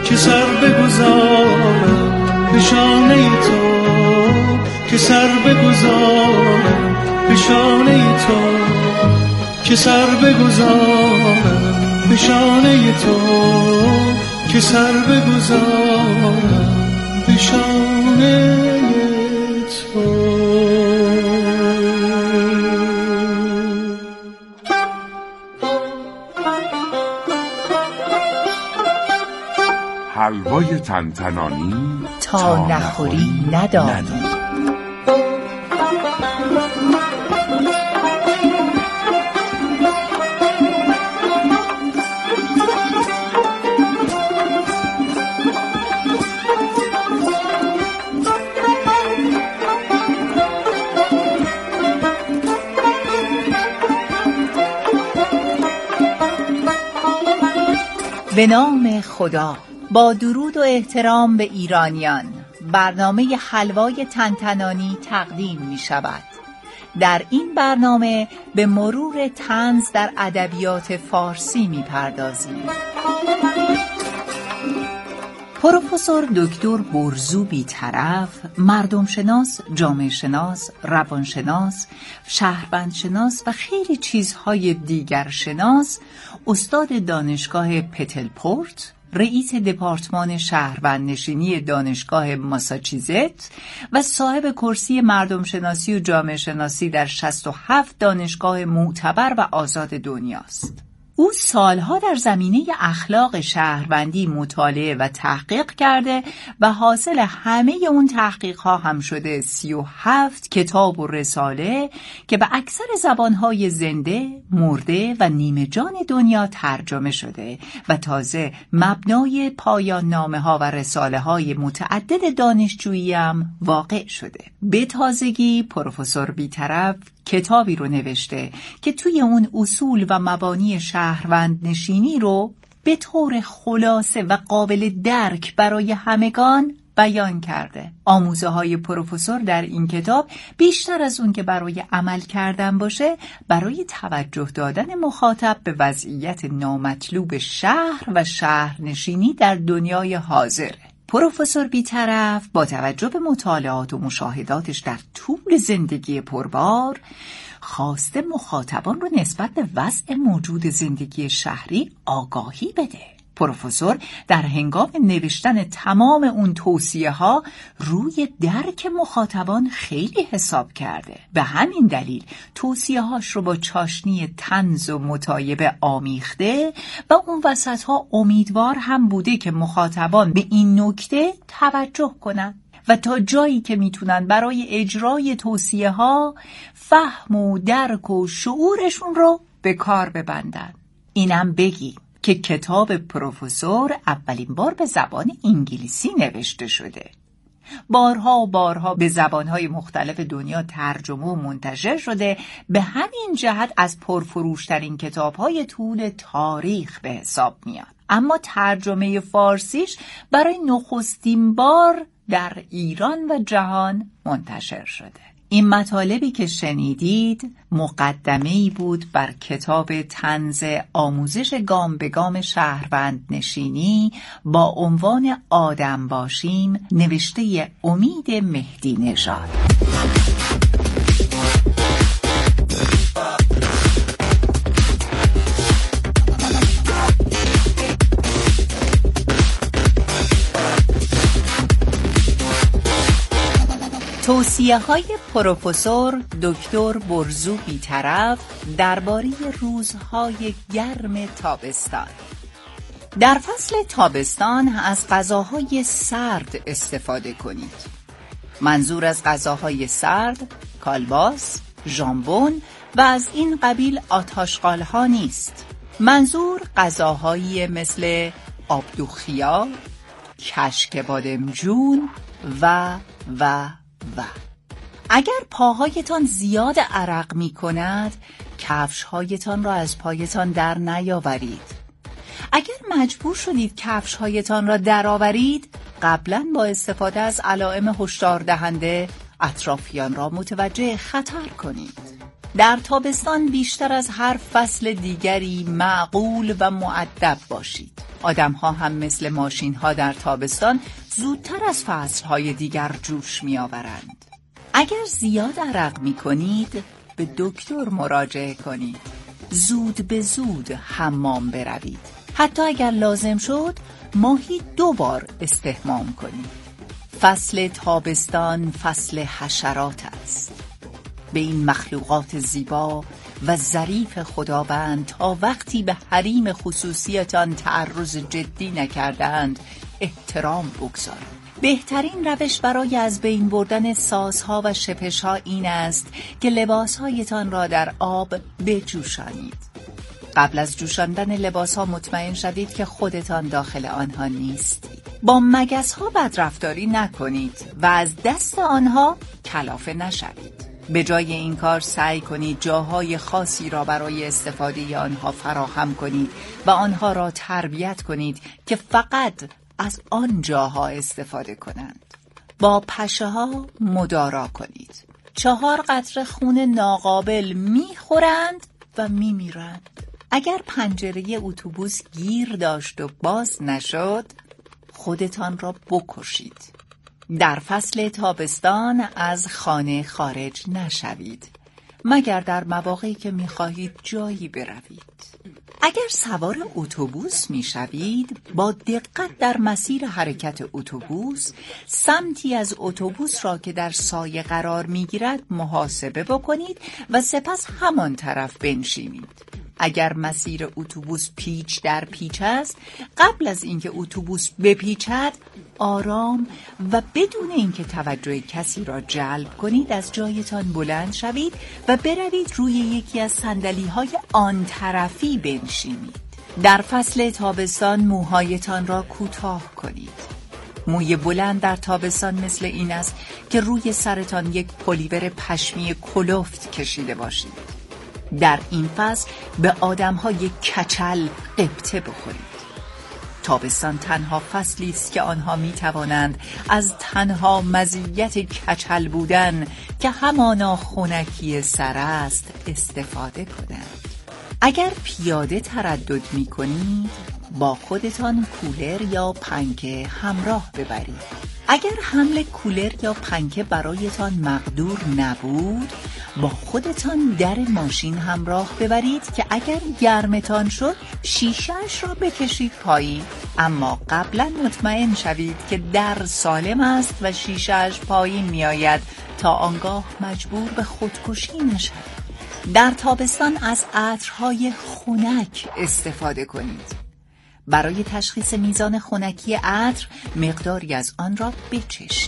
که سر بگذارم به شانه تو، که سر بگذارم به شانه تو، که سر بگذارم به شانه تو، که سر بگذارم به شانه تو. حلوای تنتنانی تا نخوری ندانی. به نام خدا. با درود و احترام به ایرانیان، برنامه حلوای تنتنانی تقدیم می شود. در این برنامه به مرور طنز در ادبیات فارسی می پردازیم. پروفسور دکتر برزو بی‌طرف، مردم شناس، جامعه شناس، روانشناس، شهروندشناس و خیلی چیزهای دیگر شناس، استاد دانشگاه پتلپورت، رئیس دپارتمان شهروندنشینی دانشگاه ماساچوست و صاحب کرسی مردم شناسی و جامعه شناسی در 67 دانشگاه معتبر و آزاد دنیاست. او سالها در زمینه اخلاق شهروندی مطالعه و تحقیق کرده و حاصل همه اون تحقیقها هم شده 37 کتاب و رساله که به اکثر زبانهای زنده، مرده و نیمه جان دنیا ترجمه شده و تازه مبنای پایان نامه ها و رساله های متعدد دانشجویی هم واقع شده. به تازگی پروفسور بی‌طرف کتابی رو نوشته که توی اون اصول و مبانی شهروند نشینی رو به طور خلاصه و قابل درک برای همگان بیان کرده. آموزه های پروفسور در این کتاب بیشتر از اون که برای عمل کردن باشه، برای توجه دادن مخاطب به وضعیت نامطلوب شهر و شهرنشینی در دنیای حاضره. پروفسور بی‌طرف با توجه به مطالعات و مشاهداتش در طول زندگی پربار، خواسته مخاطبان رو نسبت به وضع موجود زندگی شهری آگاهی بده. پروفسور در هنگام نوشتن تمام اون توصیه ها روی درک مخاطبان خیلی حساب کرده. به همین دلیل توصیه هاش رو با چاشنی طنز و مطایبه آمیخته و اون وسط ها امیدوار هم بوده که مخاطبان به این نکته توجه کنن و تا جایی که میتونن برای اجرای توصیه ها فهم و درک و شعورشون رو به کار ببندن. اینم بگی که کتاب پروفسور اولین بار به زبان انگلیسی نوشته شده. بارها و بارها به زبانهای مختلف دنیا ترجمه و منتشر شده. به همین جهت از پرفروشترین کتابهای طول تاریخ به حساب میاد. اما ترجمه فارسیش برای نخستین بار در ایران و جهان منتشر شده. این مطالبی که شنیدید مقدمه‌ای بود بر کتاب طنز آموزش گام به گام شهروند نشینی با عنوان آدم باشیم، نوشته امید مهدی نژاد. توصیه‌های پروفسور دکتر برزو بی‌طرف درباره روزهای گرم تابستان. در فصل تابستان از غذاهای سرد استفاده کنید. منظور از غذاهای سرد کالباس، ژامبون و از این قبیل آتش‌قال‌ها نیست. منظور غذاهایی مثل آبدوغ-خیار، کشک بادمجون و اگر پاهایتان زیاد عرق می کند، کفشهایتان را از پایتان در نیاورید. اگر مجبور شدید کفشهایتان را درآورید، قبلا با استفاده از علائم هشدار دهنده اطرافیان را متوجه خطر کنید. در تابستان بیشتر از هر فصل دیگری معقول و مؤدب باشید. آدم‌ها هم مثل ماشین‌ها در تابستان زودتر از فصل‌های دیگر جوش می‌آورند. اگر زیاد عرق می‌کنید به دکتر مراجعه کنید. زود به زود حمام بروید. حتی اگر لازم شد ماهی 2 بار استحمام کنید. فصل تابستان فصل حشرات است. به این مخلوقات زیبا و ظریف خداوند تا وقتی به حریم خصوصیتان تعرض جدی نکردند احترام بگذارید. بهترین روش برای از بین بردن سازها و شپش‌ها این است که لباسهایتان را در آب بجوشانید. قبل از جوشاندن لباسها مطمئن شوید که خودتان داخل آنها نیستید. با مگس‌ها بدرفتاری نکنید و از دست آنها کلافه نشوید. به جای این کار سعی کنید جاهای خاصی را برای استفاده آنها فراهم کنید و آنها را تربیت کنید که فقط از آن جاها استفاده کنند. با پشه‌ها مدارا کنید. 4 قطره خون ناقابل می‌خورند و می‌میرند. اگر پنجره اتوبوس گیر داشت و باز نشد، خودتان را بکشید. در فصل تابستان از خانه خارج نشوید، مگر در مواقعی که می‌خواهید جایی بروید. اگر سوار اتوبوس می‌شوید، با دقت در مسیر حرکت اتوبوس سمتی از اتوبوس را که در سایه قرار می‌گیرد محاسبه بکنید و سپس همان طرف بنشینید. اگر مسیر اتوبوس پیچ در پیچ است، قبل از اینکه اتوبوس بپیچد آرام و بدون اینکه توجه کسی را جلب کنید از جایتان بلند شوید و بروید روی یکی از صندلی‌های آن طرفی بنشینید. در فصل تابستان موهایتان را کوتاه کنید. موی بلند در تابستان مثل این است که روی سرتان یک پلیور پشمی کلفت کشیده باشید. در این فصل به آدم‌های کچل غبطه بخورید. تابستان تنها فصلی است که آنها می‌توانند از تنها مزیت کچل بودن که همانا خنکی سر است استفاده کنند. اگر پیاده تردد می‌کنید با خودتان کولر یا پنکه همراه ببرید. اگر حمل کولر یا پنکه برایتان مقدور نبود، با خودتان در ماشین همراه ببرید که اگر گرمتان شد شیشه‌اش را بکشید پایین، اما قبلا مطمئن شوید که در سالم است و شیشه‌اش پایین میآید تا آنگاه مجبور به خودکشی نشوید. در تابستان از عطرهای خنک استفاده کنید. برای تشخیص میزان خنکی عطر مقداری از آن را بچشید.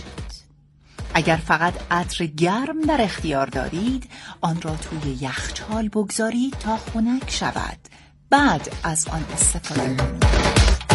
اگر فقط عطر گرم در اختیار دارید، آن را توی یخچال بگذارید تا خنک شود. بعد از آن استفاده کنید.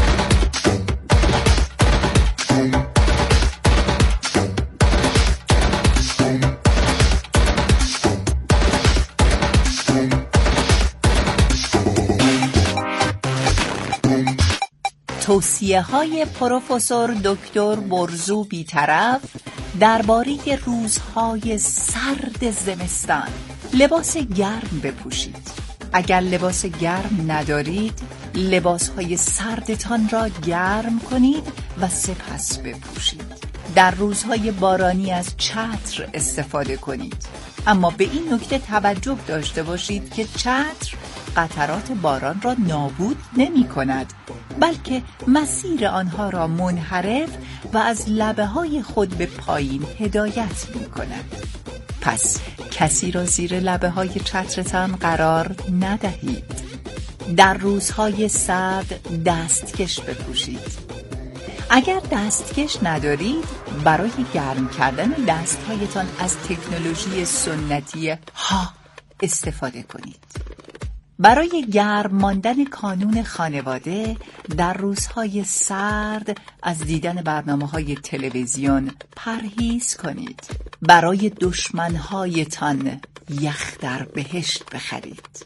توصیه‌های پروفسور دکتر برزو بی‌طرف درباره روزهای سرد زمستان. لباس گرم بپوشید. اگر لباس گرم ندارید، لباسهای سردتان را گرم کنید و سپس بپوشید. در روزهای بارانی از چتر استفاده کنید. اما به این نکته توجه داشته باشید که چتر قطرات باران را نابود نمی کند، بلکه مسیر آنها را منحرف و از لبه‌های خود به پایین هدایت می کند. پس کسی را زیر لبه‌های چترتان قرار ندهید. در روزهای سرد دستکش بپوشید. اگر دستکش ندارید، برای گرم کردن دستهایتان از تکنولوژی سنتی ها استفاده کنید. برای گرم ماندن کانون خانواده در روزهای سرد از دیدن برنامه‌های تلویزیون پرهیز کنید. برای دشمن‌هایتان یخ در بهشت بخرید.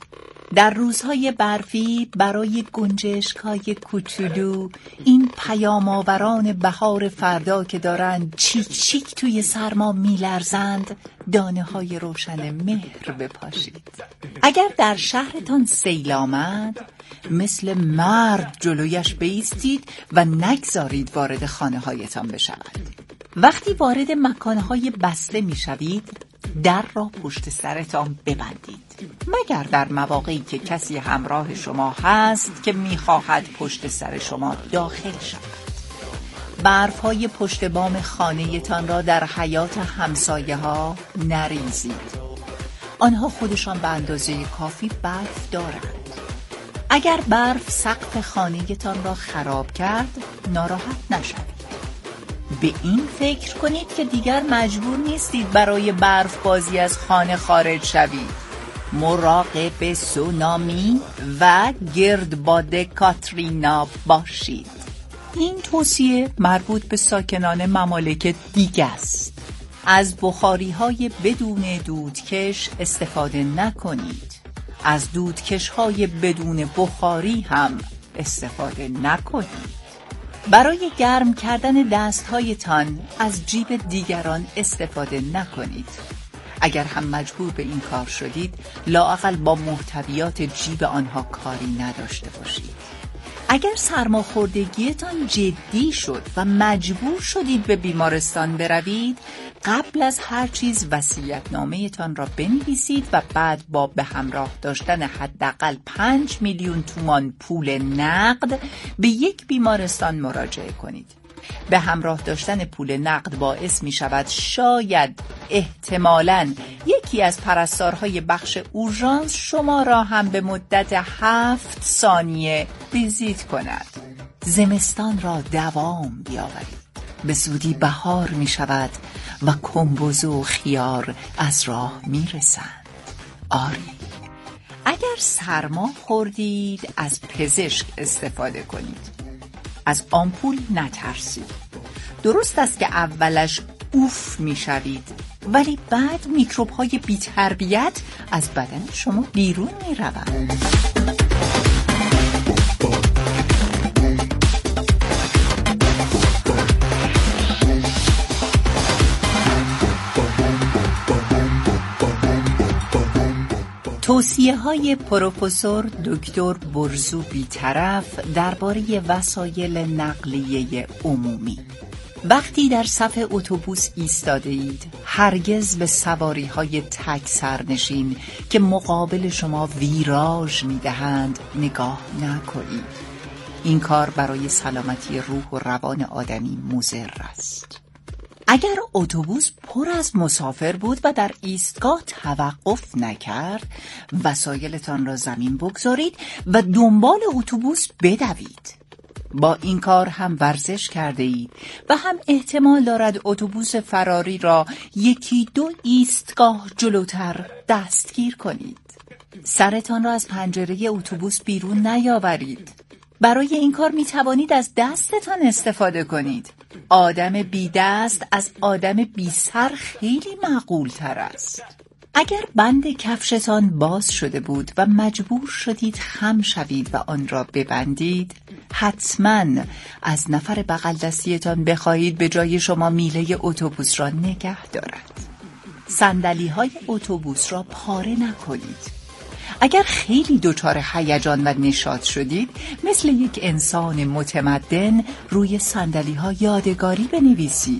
در روزهای برفی برای گنجشک‌های کوچولو، این پیام‌آوران بهار فردا که دارن چیک چیک توی سرما میلرزند، دانه‌های روشن مهر بپاشید. اگر در شهرتان سیل آمد، مثل مرد جلویش بایستید و نگذارید وارد خانه‌هایتان بشود. وقتی وارد مکانهای بسته میشوید، در را پشت سرتان ببندید، مگر در مواقعی که کسی همراه شما هست که میخواهد پشت سر شما داخل شود. برف‌های پشت بام خانه‌تان را در حیاط همسایه‌ها نریزید. آنها خودشان به اندازه کافی برف دارند. اگر برف سقف خانه‌تان را خراب کرد، ناراحت نشوید. به این فکر کنید که دیگر مجبور نیستید برای برف بازی از خانه خارج شوید. مراقب سونامی و گردباد کاترینا باشید. این توصیه مربوط به ساکنان ممالک دیگه است. از بخاری‌های بدون دودکش استفاده نکنید. از دودکش‌های بدون بخاری هم استفاده نکنید. برای گرم کردن دست‌هایتان از جیب دیگران استفاده نکنید. اگر هم مجبور به این کار شدید، لااقل با محتویات جیب آنها کاری نداشته باشید. اگر سرماخوردگیتان جدی شد و مجبور شدید به بیمارستان بروید، قبل از هر چیز وصیت‌نامه‌تان را بنویسید و بعد با به همراه داشتن حداقل 5 میلیون تومان پول نقد به یک بیمارستان مراجعه کنید. به همراه داشتن پول نقد باعث می شود شاید احتمالاً یکی از پرستارهای بخش اورژانس شما را هم به مدت 7 ثانیه ویزیت کند. زمستان را دوام بیاورید. به زودی بهار می شود و کمبوزه و خیار از راه می رسند. آری، اگر سرما خوردید از پزشک استفاده کنید. از آمپول نترسید. درست است که اولش اوف می شوید، ولی بعد میکروب های بی تربیت از بدن شما بیرون می روند. توصیه های پروفسور دکتر برزو بیطرف درباره وسایل نقلیه عمومی. وقتی در صف اتوبوس ایستاده اید، هرگز به سواری های تک سرنشین که مقابل شما ویراژ می دهند نگاه نکنید. این کار برای سلامتی روح و روان آدمی مضر است. اگر اتوبوس پر از مسافر بود و در ایستگاه توقف نکرد، وسایلتان را زمین بگذارید و دنبال اتوبوس بدوید. با این کار هم ورزش کرده اید و هم احتمال دارد اتوبوس فراری را 1-2 ایستگاه جلوتر دستگیر کنید. سرتان را از پنجره اتوبوس بیرون نیاورید. برای این کار می توانید از دستتان استفاده کنید. آدم بی دست از آدم بی سر خیلی معقول تر است. اگر بند کفشتان باز شده بود و مجبور شدید خم شوید و آن را ببندید، حتما از نفر بغل دستیتان بخواهید به جای شما میله اتوبوس را نگه دارد. صندلی های اتوبوس را پاره نکنید. اگر خیلی دچار هیجان و نشاط شدید، مثل یک انسان متمدن روی صندلی‌ها یادگاری بنویسید.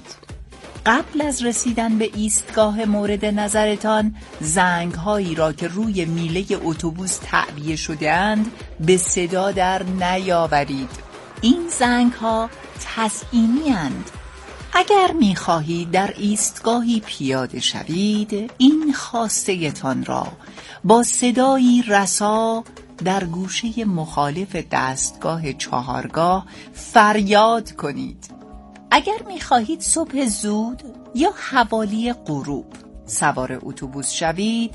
قبل از رسیدن به ایستگاه مورد نظرتان، زنگ‌هایی را که روی میله اتوبوس تعبیه شده‌اند به صدا در نیاورید. این زنگ‌ها تزئینی‌اند. اگر می‌خواهید در ایستگاهی پیاده شوید، این خواسته‌تان را با صدایی رسا در گوشه مخالف دستگاه چهارگاه فریاد کنید. اگر می‌خواهید صبح زود یا حوالی غروب سوار اتوبوس شوید،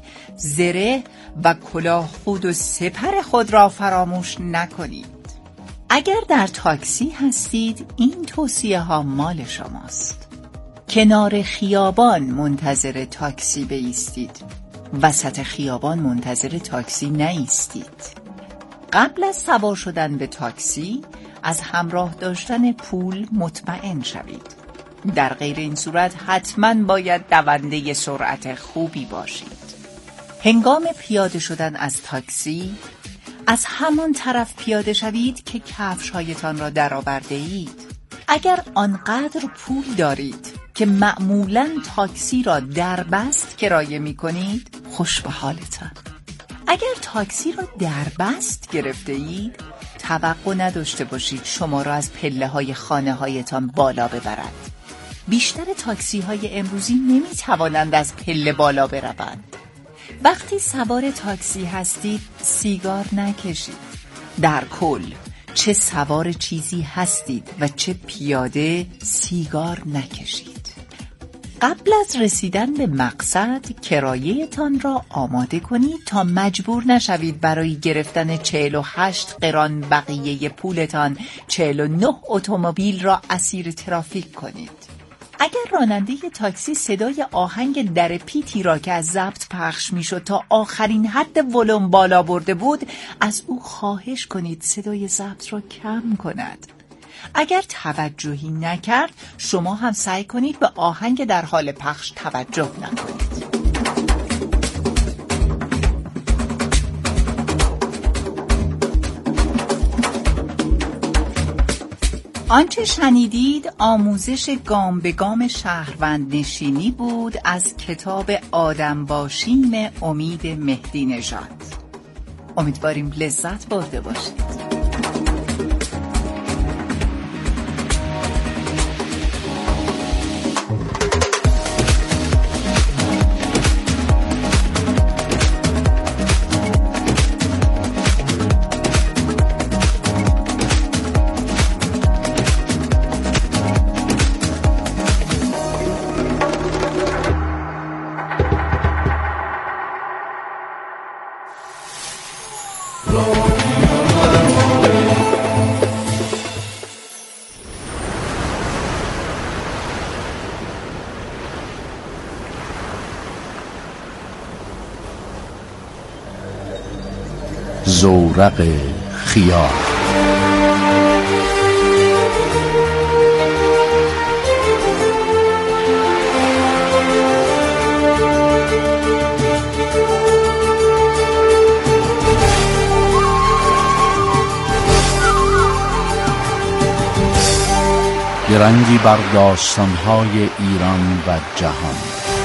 زره و کلاه خود و سپر خود را فراموش نکنید. اگر در تاکسی هستید، این توصیه ها مال شماست. کنار خیابان منتظر تاکسی بایستید. وسط خیابان منتظر تاکسی نایستید. قبل از سوار شدن به تاکسی از همراه داشتن پول مطمئن شوید. در غیر این صورت حتما باید دونده سرعت خوبی باشید. هنگام پیاده شدن از تاکسی از همان طرف پیاده شوید که کفش‌هایتان را درآورده اید. اگر آنقدر پول دارید که معمولاً تاکسی را دربست کرایه می‌کنید، خوش به حالتان. اگر تاکسی را دربست گرفته اید، توقع نداشته باشید شما را از پله‌های خانه‌هایتان بالا ببرد. بیشتر تاکسی‌های امروزی نمی‌توانند از پله بالا بروند. وقتی سوار تاکسی هستید سیگار نکشید. در کل چه سوار چیزی هستید و چه پیاده سیگار نکشید. قبل از رسیدن به مقصد کرایه‌تان را آماده کنید تا مجبور نشوید برای گرفتن 48 قران بقیه پولتان 49 اتومبیل را اسیر ترافیک کنید. اگر راننده تاکسی صدای آهنگ در پیتی را که از ضبط پخش میشد تا آخرین حد ولوم بالا برده بود، از او خواهش کنید صدای ضبط را کم کند. اگر توجهی نکرد، شما هم سعی کنید به آهنگ در حال پخش توجه نکنید. آنچه شنیدید آموزش گام به گام شهروند نشینی بود از کتاب آدم باشیم امید مهدی نژاد. امیدواریم لذت برده باشید. زورق خیال. رنگی بر داستان‌های ایران و جهان.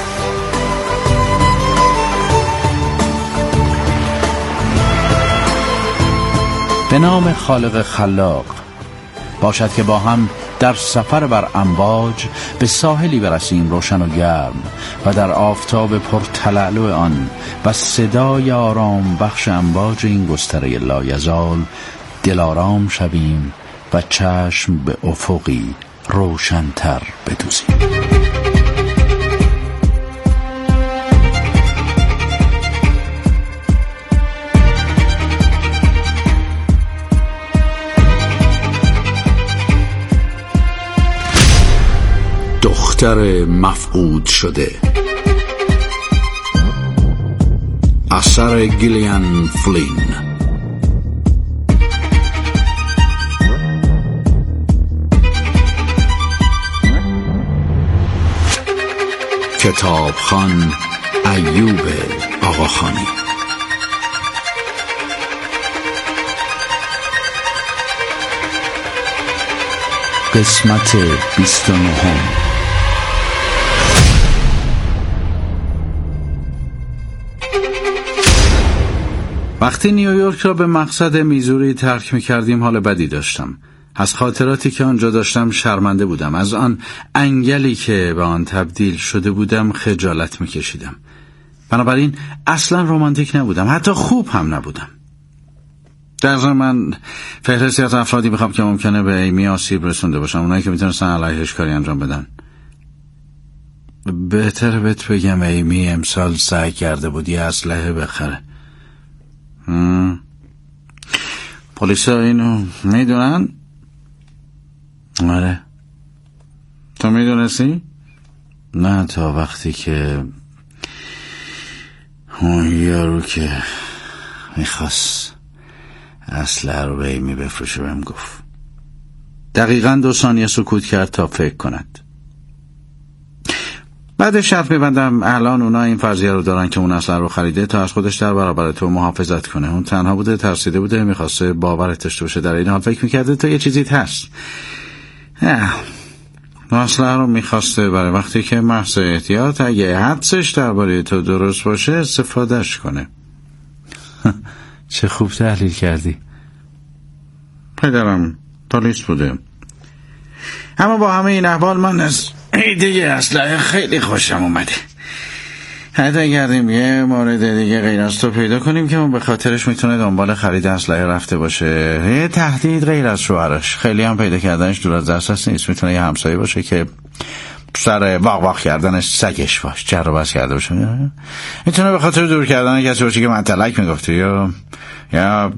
به نام خالق خلاق. باشد که با هم در سفر بر امواج به ساحلی برسیم روشن و گرم و در آفتاب پرتلالو آن و صدای آرام بخش امواج این گستره لایزال دلارام شویم و چشم به افقی روشن‌تر بدوزیم. دختر مفقود شده، اثر گیلیان فلین. کتابخوان ایوب آقاخانی. قسمت 29. وقتی نیویورک را به مقصد میزوری ترک می‌کردیم حال بدی داشتم. از خاطراتی که آنجا داشتم شرمنده بودم. از آن انگلی که به آن تبدیل شده بودم خجالت می‌کشیدم. بنابراین اصلا رمانتیک نبودم، حتی خوب هم نبودم. در ضمن من فهرستی از افرادی می‌خوام که ممکنه به ایمی آسیب رسونده باشم، اونایی که میتونستن علیهش کاری انجام بدن. بهتره بهت بگم ایمی امسال سعی کرده بود یه اسلحه بخره. پلیس اینو میدونن؟ آره. تو میدونستی؟ نه تا وقتی که اون یارو که میخواست اسلحه رو به ایمی بفروشه بهم گفت. دقیقاً 2 ثانیه سکوت کرد تا فکر کند. بعد شرط میبندم الان اونا این فرضیه رو دارن که اون اسلحه رو خریده تا از خودش در برابر تو محافظت کنه. اون تنها بوده، ترسیده بوده، میخواسته باورت داشته باشه، در این حال فکر میکرده تو یه چیزیت هست. اسلحه رو میخواسته برای وقتی که محض احتیاط اگه حدسش درباره تو درست باشه استفادهش کنه. چه خوب تحلیل کردی. پدرم پلیس بوده، اما با همه این احوال من از ایده اسلحه خیلی خوشم اومده. حتی گردیم یه مورد دیگه غیر از تو پیدا کنیم که اون به خاطرش میتونه دنبال خرید اسلحه رفته باشه. یه تهدید غیر از شوهرش، خیلی هم پیدا کردنش دور از دسترس نیست. میتونه یه همسایه باشه که سر واق واق کردنش سگش باش جر و بس کرده باشه. میتونه به خاطر دور کردن کسی باشه که من تلک میگفتی یا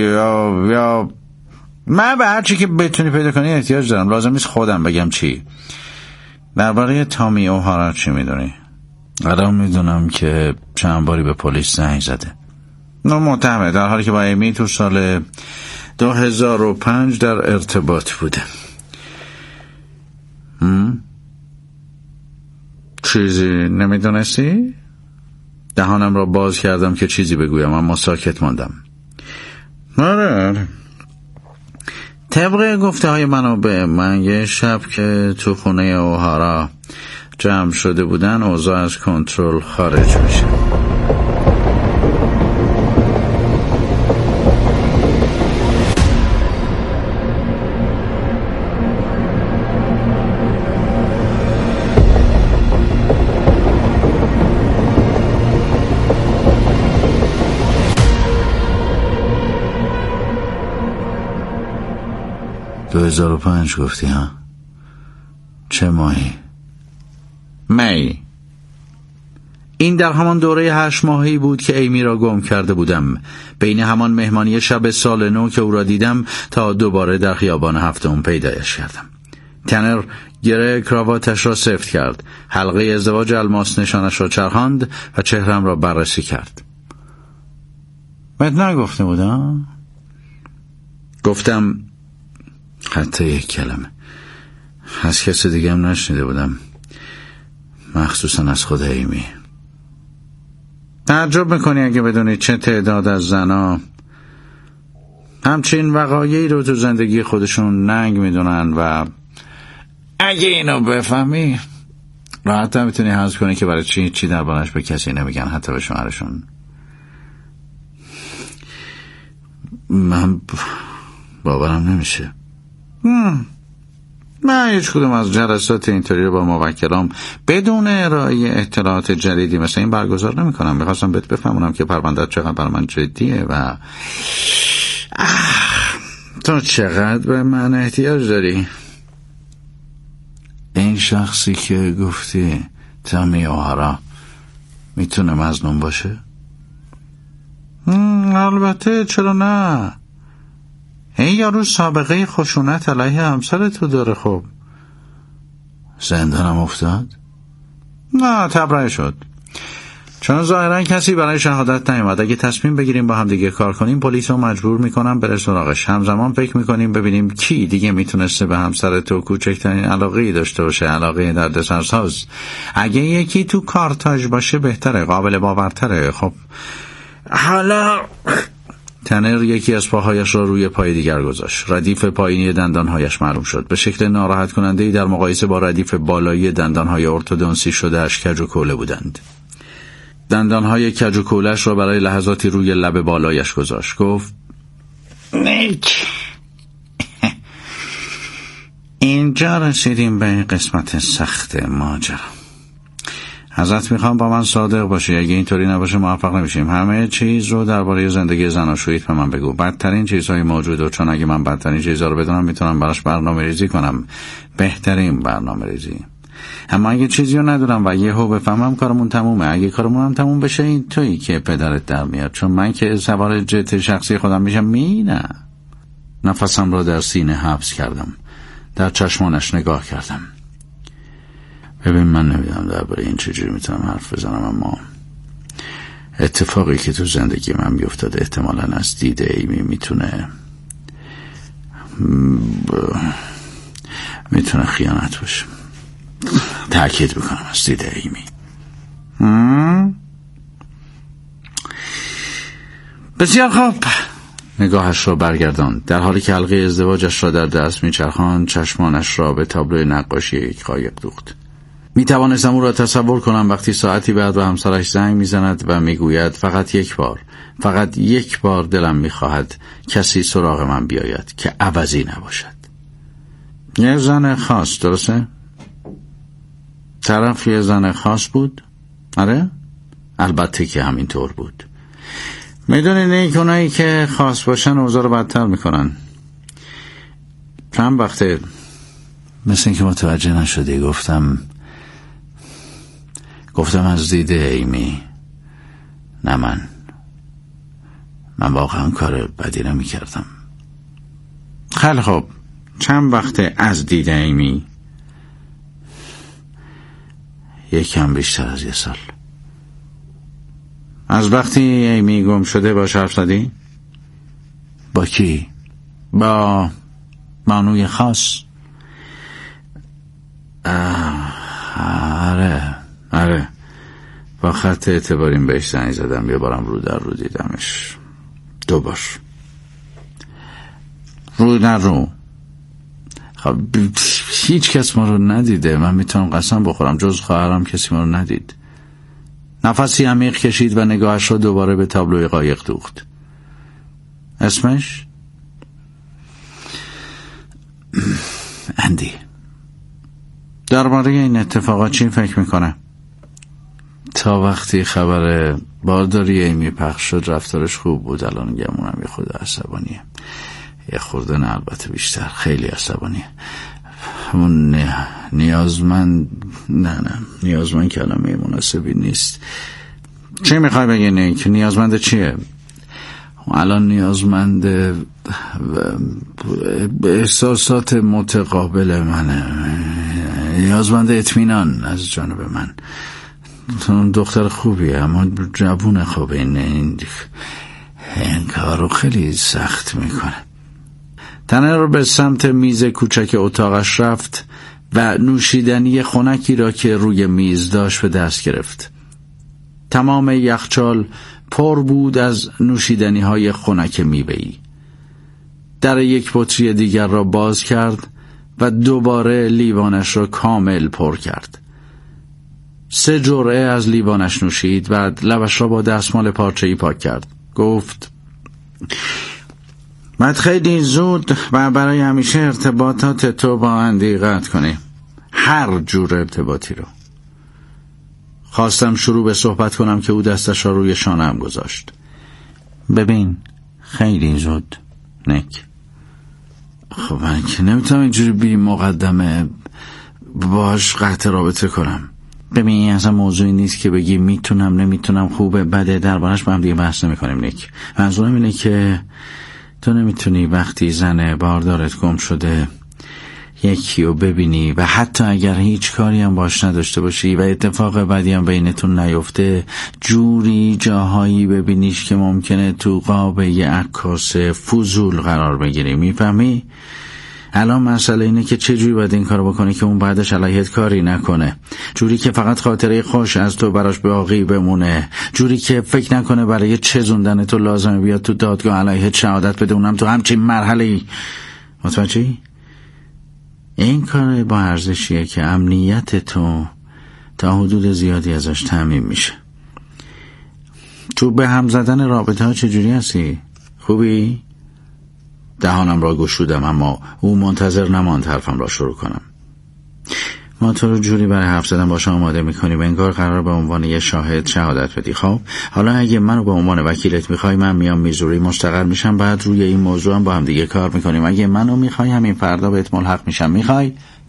من به هر چی که بتونی پیدا کنی احتیاج دارم. لازم نیست خودم بگم چی. درباره تامی اوهارا چی میدونی؟ الان میدونم که چند باری به پلیس زنگ زده. نه متهمه، در حالی که با ایمی تو سال 2005 در ارتباط بوده. چیزی نمیدونستی؟ دهانم را باز کردم که چیزی بگویم اما ساکت ماندم. آره، طبق گفته های منابع من یه شب که تو خونه اوهارا جمع شده بودن اوضاع از کنترل خارج میشه. تو 2005 گفتی ها؟ چه ماهی؟ می. این در همان دوره 8 ماهی بود که ایمی را گم کرده بودم. بین همان مهمانی شب سال نو که او را دیدم تا دوباره در خیابان هفتم پیدایش کردم. تنر گره کراواتش را سفت کرد، حلقه ازدواج الماس نشانش را چرخاند و چهرم را بررسی کرد. بهت نگفته بودم؟ گفتم حتی یک کلمه. از کسی دیگه هم نشنیده بودم، مخصوصا از خود ایمی. تعجب میکنی اگه بدونی چه تعداد از زنا همچین وقایعی رو تو زندگی خودشون ننگ میدونن و اگه اینو بفهمی راحت هم میتونی حذف کنی که برای چی دربارش به کسی نمیگن، حتی به شوهرشون. من باورم نمیشه. من هیچ کدوم از جلسات اینطوری رو با موکلام بدون ارائه اطلاعات جدیدی مثل این برگزار نمی کنم. میخواستم بهت بفهمونم که پرونده‌ات چقدر برای من جدیه و تو چقدر به من احتیاج داری. این شخصی که گفتی تامی اوهارا میتونه مظنون باشه؟ البته، چرا نه؟ این یارو سابقه خشونت علیه همسر تو داره. خب زندانم افتاد؟ نه، تبرئه شد، چون ظاهرا کسی برای شهادت نیومد. اگه تصمیم بگیریم با هم دیگه کار کنیم پلیس رو مجبور میکنم بره سراغش. همزمان فکر میکنیم ببینیم کی دیگه میتونسته به همسر تو کوچکترین علاقه‌ای داشته باشه، علاقه دردسرساز. اگه یکی تو کارتاژ باشه بهتره، قابل باورتره. خب حالا تنر یکی از پاهایش را روی پای دیگر گذاشت. ردیف پایینی دندانهایش معلوم شد، به شکل ناراحت کننده‌ای در مقایسه با ردیف بالایی دندانهای ارتودنسی شده اش کج و کوله بودند. دندانهای کج و کوله‌اش را برای لحظاتی روی لب بالایش گذاشت. گفت نیک، اینجا رسیدیم به قسمت سخت ماجرا. ازت میخوام با من صادق باشی. اگه اینطوری نباشه موفق نمیشیم. همه چیز رو درباره زندگی زناشوییت به من بگو، بدترین چیزهای موجوده، چون اگه من بدترین چیزها رو بدونم میتونم براش برنامه‌ریزی کنم، بهترین برنامه‌ریزی. اما اگه چیزی رو ندونم و یهو بفهمم کارمون تمومه. اگه کارمون هم تموم بشه این تویی که پدرت در میاد، چون من که سوار جت شخصی خودم میشم. نه. نفسم را در سینه حبس کردم، در چشمانش نگاه کردم. ببین من نمیدونم درباره این چجوری میتونم حرف بزنم، اما اتفاقی که تو زندگی من بیفتاده احتمالاً از دید ایمی میتونه خیانت باشه. تأکید میکنم از دید ایمی. بسیار خوب. نگاهش را برگرداند. در حالی که حلقه ازدواجش را در دست میچرخاند، چشمانش را به تابلوی نقاشی یک قایق دوخت. میتوانستم او را تصور کنم وقتی ساعتی بعد به همسرش زنگ میزند و میگوید فقط یک بار دلم میخواهد کسی سراغ من بیاید که عوضی نباشد. یه زن خاص، درسته؟ طرف یه زن خاص بود؟ آره؟ البته که همینطور بود. میدونی نیک، اونایی که خاص باشن اوضاع رو بدتر میکنن. چند وقته مثل این که متوجه نشدی گفتم از دید ایمی. نه، من واقعا کار بدی نمیکردم. خیلی خوب، چند وقته از دید ایمی؟ یکم بیشتر از 1 سال. از وقتی ایمی گم شده باش حرف زدی؟ با کی؟ با بانوی خاص؟ آره، با خط اعتباریم بهش زنگ زدم، یه بارم رو در رو دیدمش. 2 بار رو در رو. خب هیچ کس ما رو ندیده. من میتونم قسم بخورم جز خواهرم کسی ما رو ندید. نفسی عمیق کشید و نگاهش رو دوباره به تابلوی قایق دوخت. اسمش؟ اندی. درباره این اتفاقات چی فکر میکنه؟ تا وقتی خبر بارداری ایمی پخش شد رفتارش خوب بود. الان گمونم یه خود عصبانیه. یه خورده نه، البته بیشتر، خیلی عصبانیه. همون نیازمند کلمه مناسبی نیست. چی میخوای بگی نیک؟ نیازمند چیه؟ الان نیازمند به احساسات متقابل منه، نیازمند اطمینان از جانب من. دختر خوبیه اما جوون خوبه. این کارو خیلی سخت میکنه. تنر به سمت میز کوچک اتاقش رفت و نوشیدنی خنکی را که روی میز داشت به دست گرفت. تمام یخچال پر بود از نوشیدنی های خنک میوه‌ای. در یک بطری دیگر را باز کرد و دوباره لیوانش را کامل پر کرد. 3 جرعه از لیوانش نوشید، بعد لبش را با دستمال پارچه‌ای پاک کرد. گفت باید خیلی زود و برای همیشه ارتباطات تو با اندی قطع کنی، هر جور ارتباطی رو. خواستم شروع به صحبت کنم که او دستش را روی شانه‌ام گذاشت. ببین خیلی زود نیک. خب من که نمیتونم اینجوری بی مقدمه باش قطع رابطه کنم. ببین این اصلا موضوعی نیست که بگی میتونم نمیتونم، خوبه بده، دربارش با هم دیگه بحث نمی‌کنیم نیک. منظورم اینه که تو نمیتونی وقتی زن باردارت گم شده یکی رو ببینی و حتی اگر هیچ کاری هم باش نداشته باشی و اتفاق بدی هم بینتون نیفته، جوری جاهایی ببینیش که ممکنه تو قاب یه عکاس فضول قرار بگیری. میفهمی؟ الان مسئله اینه که چه جوری باید این کارو بکنی که اون بعدش علیهت کاری نکنه، جوری که فقط خاطره خوش از تو براش باقی بمونه، جوری که فکر نکنه برای چزوندن تو لازمه بیاد تو دادگاه علیهت شهادت بده، اونم تو همچین مرحله‌ای. متوجهی؟ این کار با ارزشیه که امنیت تو تا حدود زیادی ازش تامین میشه. تو به هم زدن رابطه ها چجوری هستی؟ خوبی؟ دهانم را گشودم اما او منتظر نماند حرفم را شروع کنم. ما تو رو جوری برای حرف زدن باشه آماده میکنیم انگار قرار به عنوان یه شاهد شهادت بدی. خب حالا اگه منو به عنوان وکیلت میخوای من میام میزوری مستقر میشم، بعد روی این موضوع هم با هم دیگه کار میکنیم. اگه منو میخوای همین فردا بهت ملحق میشم. میخوای؟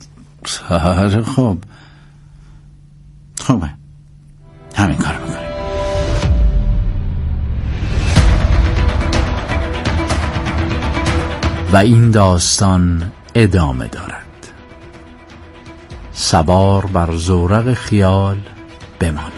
خب خوبه، همین کار میکنیم. و این داستان ادامه دارد. سوار بر زورق خیال بمان.